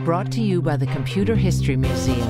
Brought to you by the Computer History Museum.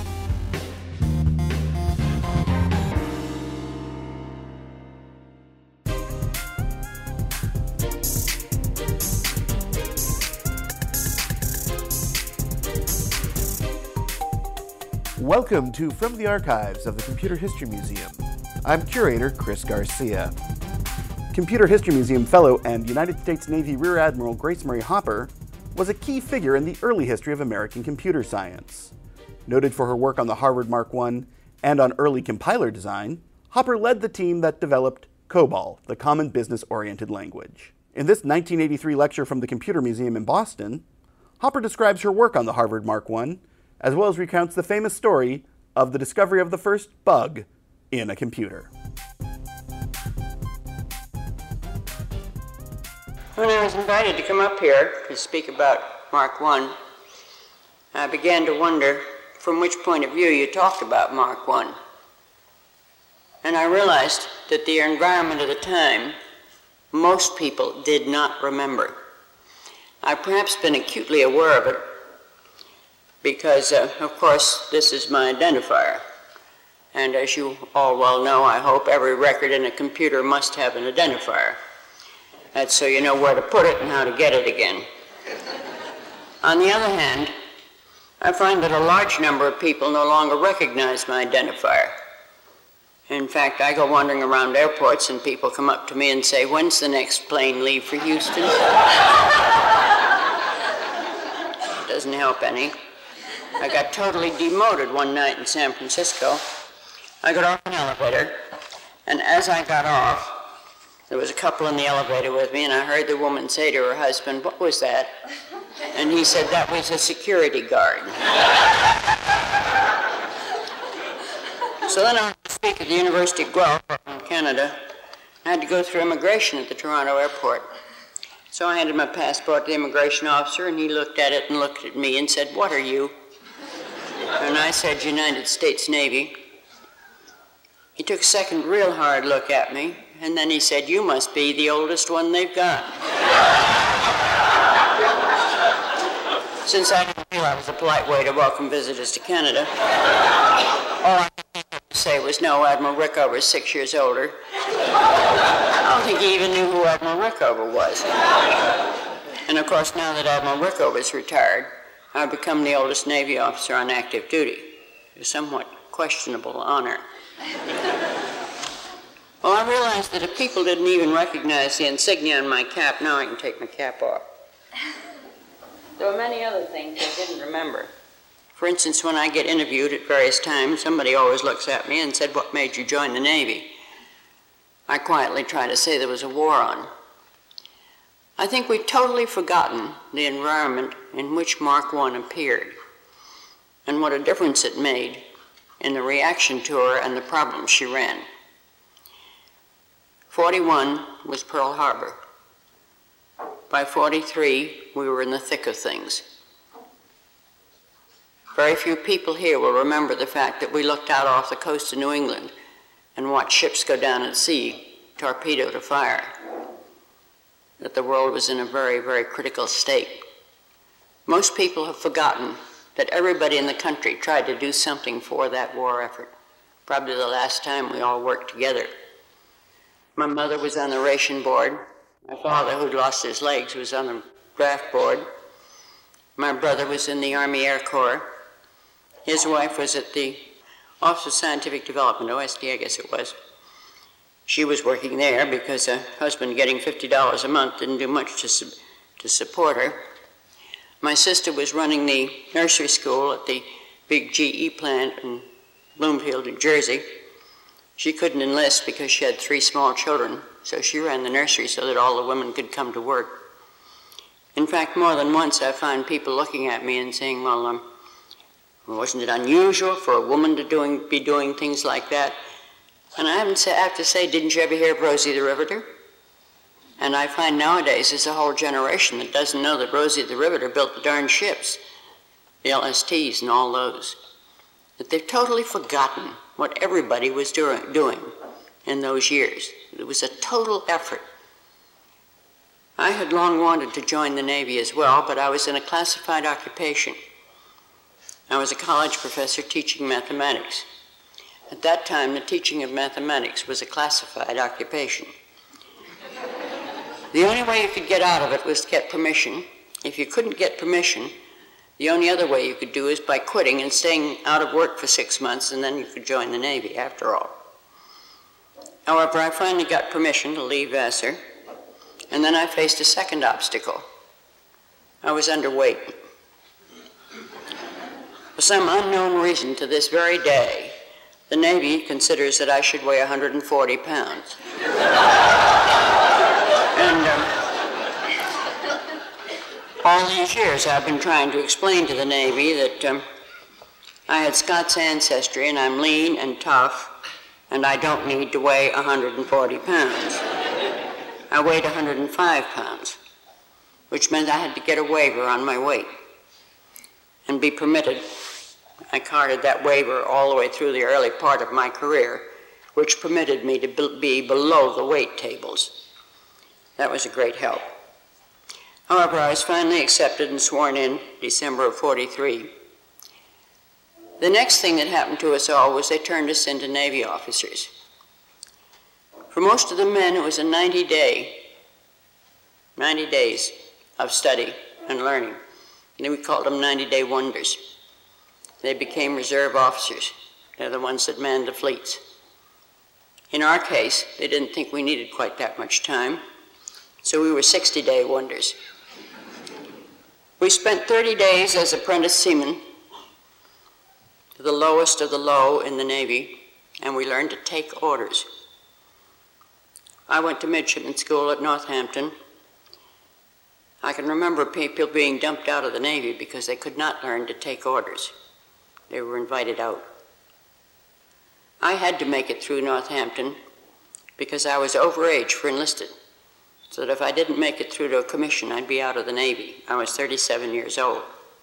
Welcome to From the Archives of the Computer History Museum. I'm curator Chris Garcia. Computer History Museum fellow and United States Navy Rear Admiral Grace Murray Hopper was a key figure in the early history of American computer science. Noted for her work on the Harvard Mark I and on early compiler design, Hopper led the team that developed COBOL, the Common Business-Oriented Language. In this 1983 lecture from the Computer Museum in Boston, Hopper describes her work on the Harvard Mark I, as well as recounts the famous story of the discovery of the first bug in a computer. When I was invited to come up here to speak about Mark I began to wonder from which point of view you talked about Mark I. And I realized that the environment of the time, most people did not remember. I've perhaps been acutely aware of it because, of course, this is my identifier. And as you all well know, I hope, every record in a computer must have an identifier. That's so you know where to put it and how to get it again. On the other hand, I find that a large number of people no longer recognize my identifier. In fact, I go wandering around airports and people come up to me and say, "When's the next plane leave for Houston?" Doesn't help any. I got totally demoted one night in San Francisco. I got off an elevator, and as I got off, there was a couple in the elevator with me, and I heard the woman say to her husband, "What was that?" And he said, "That was a security guard." So then I had to speak at the University of Guelph in Canada. I had to go through immigration at the Toronto airport. So I handed my passport to the immigration officer, and he looked at it and looked at me and said, "What are you?" And I said, "United States Navy." He took a second real hard look at me, and then he said, "You must be the oldest one they've got." Since I didn't feel that was a polite way to welcome visitors to Canada, all I could say was, "No, Admiral Rickover is 6 years older." I don't think he even knew who Admiral Rickover was. And of course, now that Admiral Rickover is retired, I've become the oldest Navy officer on active duty, a somewhat questionable honor. Well, I realized that if people didn't even recognize the insignia on my cap, now I can take my cap off. There were many other things I didn't remember. For instance, when I get interviewed at various times, somebody always looks at me and said, "What made you join the Navy?" I quietly try to say there was a war on. I think we've totally forgotten the environment in which Mark I appeared and what a difference it made in the reaction to her and the problems she ran. 41 was Pearl Harbor. By 43, we were in the thick of things. Very few people here will remember the fact that we looked out off the coast of New England and watched ships go down at sea, torpedo to fire, that the world was in a very, very critical state. Most people have forgotten that everybody in the country tried to do something for that war effort. Probably the last time we all worked together. My mother was on the ration board. My father, who'd lost his legs, was on the draft board. My brother was in the Army Air Corps. His wife was at the Office of Scientific Development, OSD, I guess it was. She was working there because her husband getting $50 a month didn't do much to support her. My sister was running the nursery school at the big GE plant in Bloomfield, New Jersey. She couldn't enlist because she had 3 small children, so she ran the nursery so that all the women could come to work. In fact, more than once I find people looking at me and saying, "Well, wasn't it unusual for a woman to be doing things like that?" And I have to say, didn't you ever hear of Rosie the Riveter? And I find nowadays there's a whole generation that doesn't know that Rosie the Riveter built the darn ships, the LSTs and all those. That they've totally forgotten what everybody was doing in those years. It was a total effort. I had long wanted to join the Navy as well, but I was in a classified occupation. I was a college professor teaching mathematics. At that time, the teaching of mathematics was a classified occupation. The only way you could get out of it was to get permission. If you couldn't get permission, the only other way you could do is by quitting and staying out of work for 6 months, and then you could join the Navy after all. However, I finally got permission to leave Vassar, and then I faced a second obstacle. I was underweight. For some unknown reason, to this very day, the Navy considers that I should weigh 140 pounds. And all these years I've been trying to explain to the Navy that I had Scots ancestry and I'm lean and tough and I don't need to weigh 140 pounds. I weighed 105 pounds, which meant I had to get a waiver on my weight and be permitted. I carded that waiver all the way through the early part of my career, which permitted me to be below the weight tables. That was a great help. However, I was finally accepted and sworn in December of '43. The next thing that happened to us all was they turned us into Navy officers. For most of the men, it was a 90 days of study and learning. And we called them 90-day wonders. They became reserve officers. They're the ones that manned the fleets. In our case, they didn't think we needed quite that much time, so we were 60-day wonders. We spent 30 days as apprentice seamen, the lowest of the low in the Navy, and we learned to take orders. I went to midshipman school at Northampton. I can remember people being dumped out of the Navy because they could not learn to take orders. They were invited out. I had to make it through Northampton because I was overage for enlisted, so that if I didn't make it through to a commission, I'd be out of the Navy. I was 37 years old.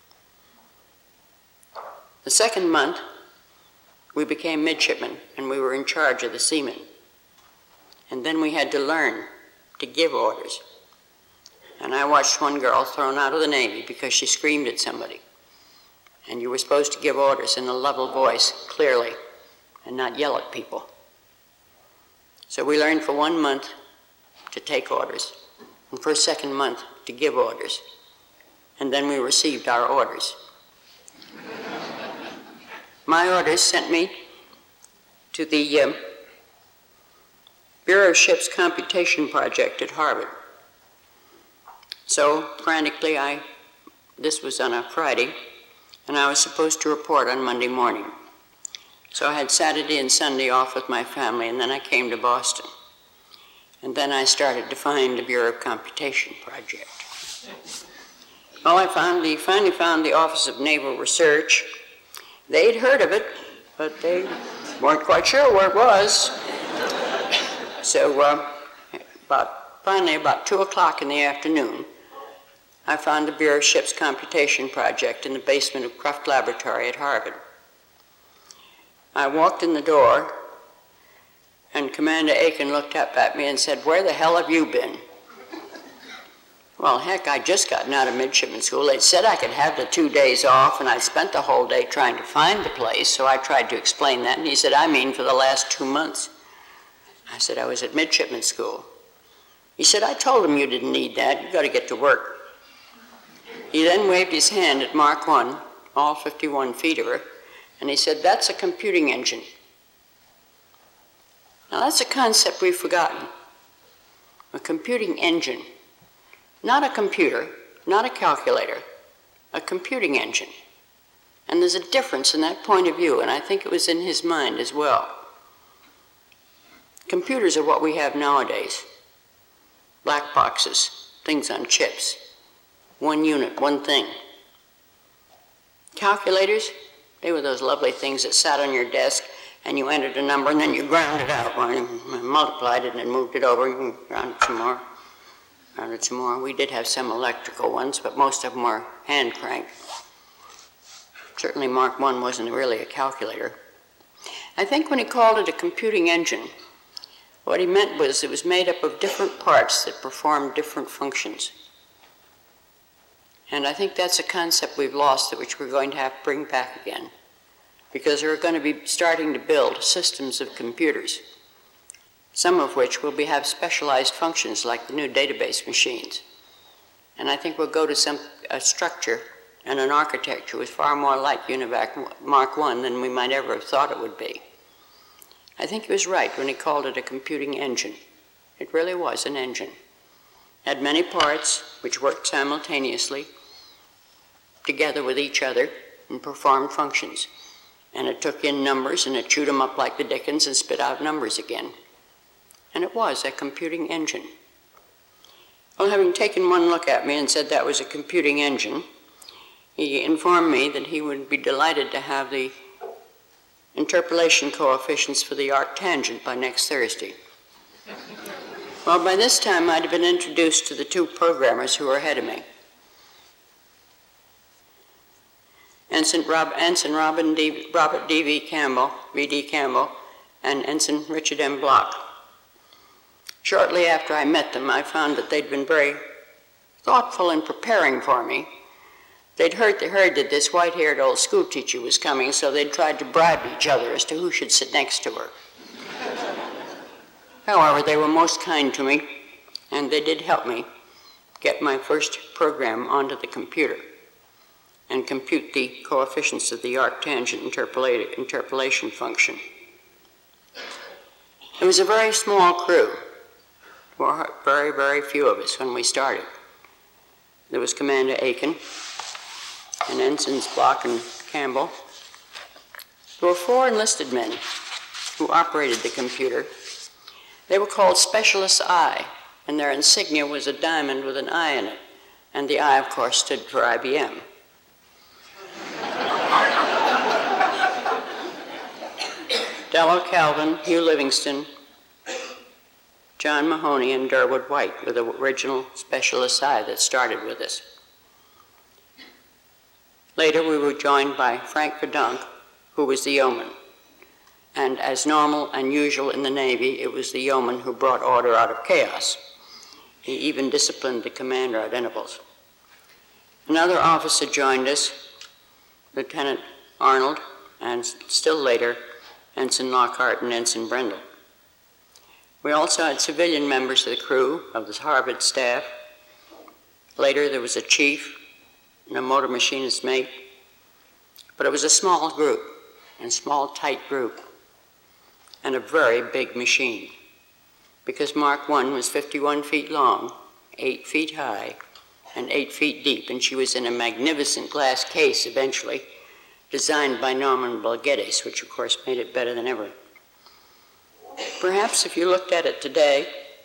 The second month, we became midshipmen, and we were in charge of the seamen. And then we had to learn to give orders. And I watched one girl thrown out of the Navy because she screamed at somebody. And you were supposed to give orders in a level voice, clearly, and not yell at people. So we learned for 1 month to take orders, and for a second month to give orders. And then we received our orders. My orders sent me to the Bureau of Ships Computation Project at Harvard. So frantically, this was on a Friday, and I was supposed to report on Monday morning. So I had Saturday and Sunday off with my family, and then I came to Boston. And then I started to find the Bureau of Computation Project. Well, I finally found the Office of Naval Research. They'd heard of it, but they weren't quite sure where it was. So finally, about 2 o'clock in the afternoon, I found the Bureau of Ships Computation Project in the basement of Cruft Laboratory at Harvard. I walked in the door, and Commander Aiken looked up at me and said, "Where the hell have you been?" Well, heck, I'd just gotten out of midshipman school. They'd said I could have the 2 days off, and I'd spent the whole day trying to find the place, so I tried to explain that, and he said, "I mean for the last 2 months." I said, "I was at midshipman school." He said, "I told him you didn't need that. You got to get to work." He then waved his hand at Mark I, all 51 feet of her, and he said, "That's a computing engine." Now that's a concept we've forgotten. A computing engine. Not a computer, not a calculator, a computing engine. And there's a difference in that point of view, and I think it was in his mind as well. Computers are what we have nowadays. Black boxes, things on chips. One unit, one thing. Calculators, they were those lovely things that sat on your desk and you entered a number and then you ground it out, multiplied it and then moved it over and ground it some more. Ground it some more. We did have some electrical ones, but most of them were hand cranked. Certainly Mark I wasn't really a calculator. I think when he called it a computing engine, What he meant was it was made up of different parts that performed different functions. And I think that's a concept we've lost, which we're going to have to bring back again, because we're going to be starting to build systems of computers, some of which will have specialized functions like the new database machines. And I think we'll go to a structure and an architecture was far more like UNIVAC Mark I than we might ever have thought it would be. I think he was right when he called it a computing engine. It really was an engine. It had many parts which worked simultaneously together with each other and performed functions. And it took in numbers and it chewed them up like the dickens and spit out numbers again. And it was a computing engine. Well, having taken one look at me and said that was a computing engine, he informed me that he would be delighted to have the interpolation coefficients for the arctangent by next Thursday. Well, by this time I'd have been introduced to the two programmers who were ahead of me. Ensign Robert D.V. Campbell, V.D. Campbell, and Ensign Richard M. Block. Shortly after I met them, I found that they'd been very thoughtful in preparing for me. They'd heard that this white-haired old schoolteacher was coming, so they'd tried to bribe each other as to who should sit next to her. However, they were most kind to me, and they did help me get my first program onto the computer and compute the coefficients of the arctangent interpolation function. It was a very small crew. There were very, very few of us when we started. There was Commander Aiken and Ensigns Block and Campbell. There were 4 enlisted men who operated the computer. They were called Specialist I, and their insignia was a diamond with an I in it, and the I, of course, stood for IBM. Dello Calvin, Hugh Livingston, John Mahoney, and Durwood White were the original Specialist I that started with us. Later, we were joined by Frank Verdonk, who was the yeoman. And as normal and usual in the Navy, it was the yeoman who brought order out of chaos. He even disciplined the commander at intervals. Another officer joined us, Lieutenant Arnold, and still later, Ensign Lockhart and Ensign Brendel. We also had civilian members of the crew of the Harvard staff. Later, there was a chief and a motor machinist mate. But it was a small group, and small, tight group, and a very big machine, because Mark I was 51 feet long, 8 feet high, and 8 feet deep, and she was in a magnificent glass case eventually, designed by Norman Bulgettis, which of course made it better than ever. Perhaps if you looked at it today,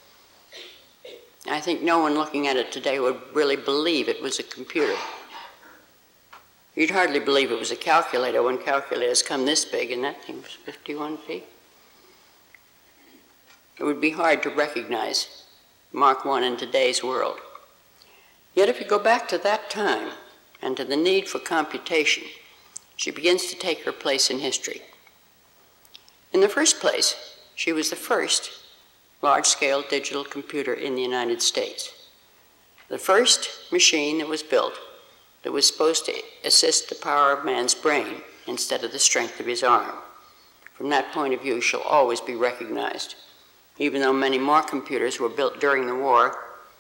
I think no one looking at it today would really believe it was a computer. You'd hardly believe it was a calculator when calculators come this big, and that thing was 51 feet. It would be hard to recognize Mark I in today's world. Yet if you go back to that time and to the need for computation, she begins to take her place in history. In the first place, she was the first large-scale digital computer in the United States. The first machine that was built that was supposed to assist the power of man's brain instead of the strength of his arm. From that point of view, she'll always be recognized, even though many more computers were built during the war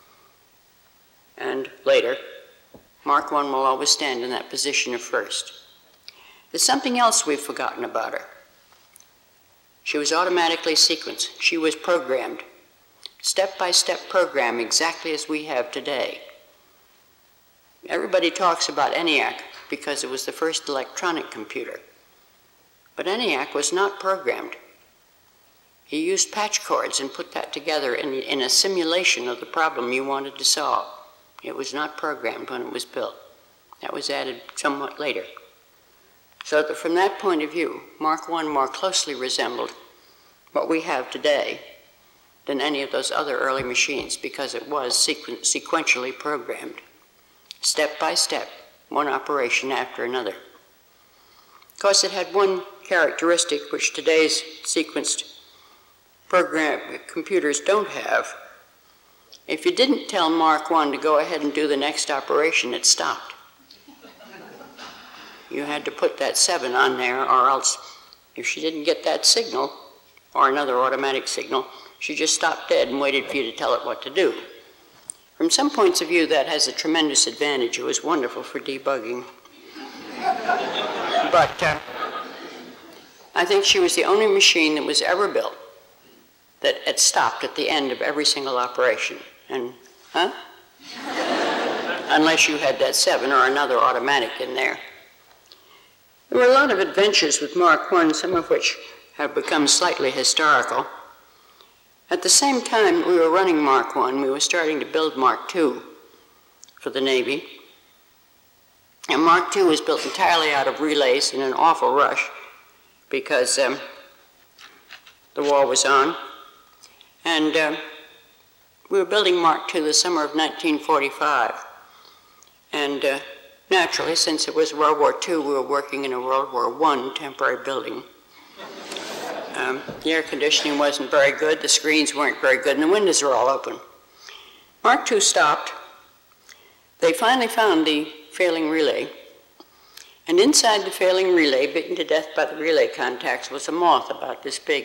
and later. Mark I will always stand in that position of first. There's something else we've forgotten about her. She was automatically sequenced. She was programmed, step-by-step program, exactly as we have today. Everybody talks about ENIAC because it was the first electronic computer. But ENIAC was not programmed. He used patch cords and put that together in a simulation of the problem you wanted to solve. It was not programmed when it was built. That was added somewhat later. So that from that point of view, Mark I more closely resembled what we have today than any of those other early machines, because it was sequentially programmed, step by step, one operation after another. Of course, it had one characteristic which today's sequenced computers don't have. If you didn't tell Mark I to go ahead and do the next operation, it stopped. You had to put that 7 on there, or else if she didn't get that signal, or another automatic signal, she just stopped dead and waited for you to tell it what to do. From some points of view, that has a tremendous advantage. It was wonderful for debugging. But I think she was the only machine that was ever built that it stopped at the end of every single operation. And, unless you had that 7 or another automatic in there. There were a lot of adventures with Mark I, some of which have become slightly historical. At the same time we were running Mark I, we were starting to build Mark II for the Navy. And Mark II was built entirely out of relays in an awful rush because the war was on. And we were building Mark II the summer of 1945. And naturally, since it was World War II, we were working in a World War I temporary building. The air conditioning wasn't very good, the screens weren't very good, and the windows were all open. Mark II stopped. They finally found the failing relay. And inside the failing relay, bitten to death by the relay contacts, was a moth about this big.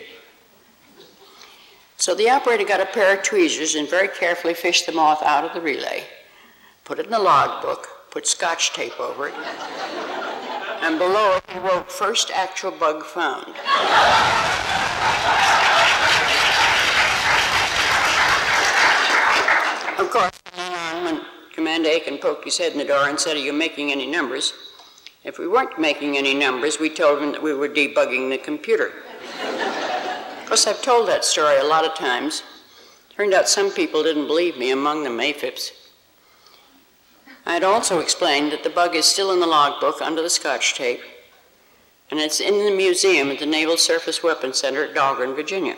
So the operator got a pair of tweezers and very carefully fished the moth out of the relay, put it in the logbook, put Scotch tape over it, and below it he wrote, "First actual bug found." Of course, when Commander Aiken poked his head in the door and said, "Are you making any numbers?" If we weren't making any numbers, we told him that we were debugging the computer. Of course, I've told that story a lot of times. Turned out some people didn't believe me, among them AFIPS. I had also explained that the bug is still in the logbook under the Scotch tape, and it's in the museum at the Naval Surface Weapons Center at Dahlgren, Virginia.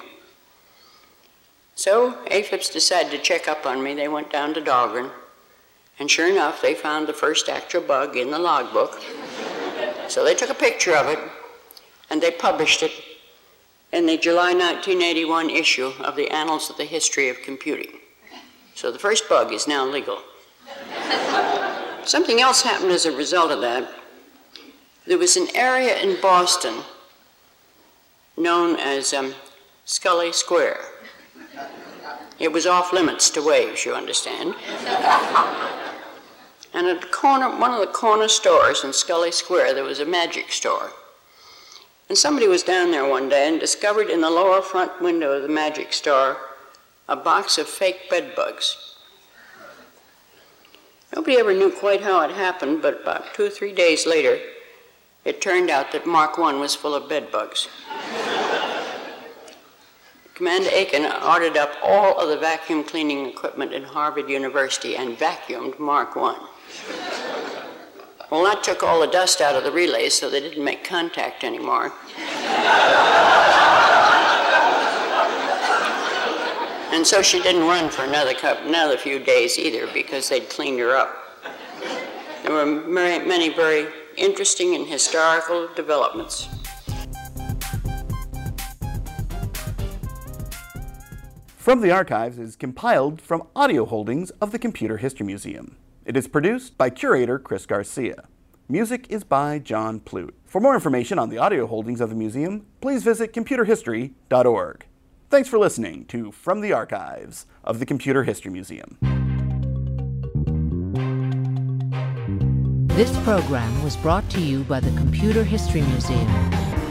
So AFIPS decided to check up on me. They went down to Dahlgren, and sure enough, they found the first actual bug in the logbook. So they took a picture of it, and they published it in the July 1981 issue of the Annals of the History of Computing. So the first bug is now legal. Something else happened as a result of that. There was an area in Boston known as Scully Square. It was off limits to waves, you understand. And at one of the corner stores in Scully Square, there was a magic store. And somebody was down there one day and discovered in the lower front window of the magic store a box of fake bed bugs. Nobody ever knew quite how it happened, but about 2 or 3 days later, it turned out that Mark I was full of bed bugs. Commander Aiken ordered up all of the vacuum cleaning equipment in Harvard University and vacuumed Mark I. Well, that took all the dust out of the relays, so they didn't make contact anymore. And so she didn't run for another few days either, because they'd cleaned her up. There were many very interesting and historical developments. From the Archives is compiled from audio holdings of the Computer History Museum. It is produced by curator Chris Garcia. Music is by John Plute. For more information on the audio holdings of the museum, please visit computerhistory.org. Thanks for listening to From the Archives of the Computer History Museum. This program was brought to you by the Computer History Museum.